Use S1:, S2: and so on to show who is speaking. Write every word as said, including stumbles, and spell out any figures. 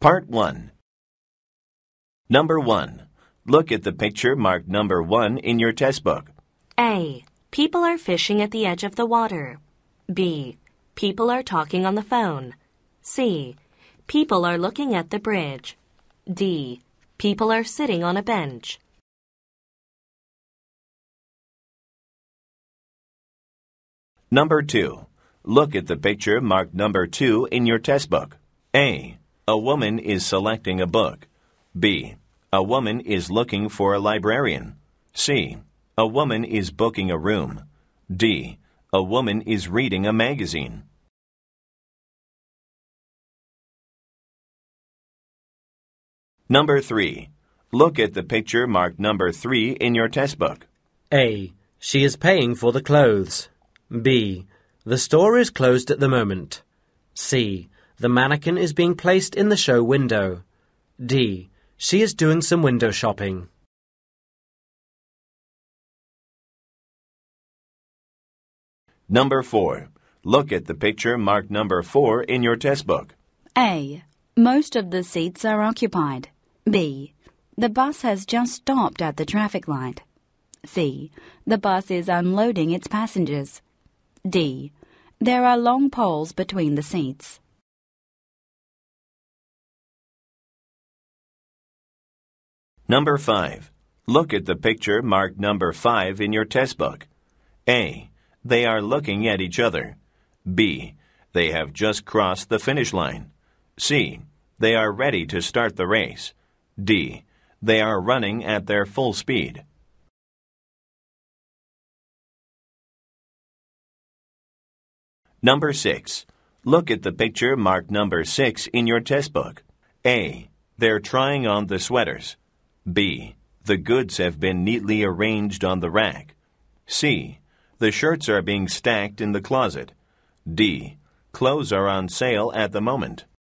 S1: Part one. Number one. Look at the picture marked number one in your test book.
S2: A. People are fishing at the edge of the water. B. People are talking on the phone. C. People are looking at the bridge. D. People are sitting on a bench.
S1: Number two. Look at the picture marked number two in your test book. A. A woman is selecting a book. B. A woman is looking for a librarian. C. A woman is booking a room. D. A woman is reading a magazine. Number three. Look at the picture marked number three in your test book.
S3: A. She is paying for the clothes. B. The store is closed at the moment. C. The mannequin is being placed in the show window. D. She is doing some window shopping.
S1: Number four. Look at the picture marked number four in your test book.
S4: A. Most of the seats are occupied. B. The bus has just stopped at the traffic light. C. The bus is unloading its passengers. D. There are long poles between the seats.
S1: Number five. Look at the picture marked number five in your test book. A. They are looking at each other. B. They have just crossed the finish line. C. They are ready to start the race. D. They are running at their full speed. Number six. Look at the picture marked number six in your test book. A. They're trying on the sweaters. B. The goods have been neatly arranged on the rack. C. The shirts are being stacked in the closet. D. Clothes are on sale at the moment.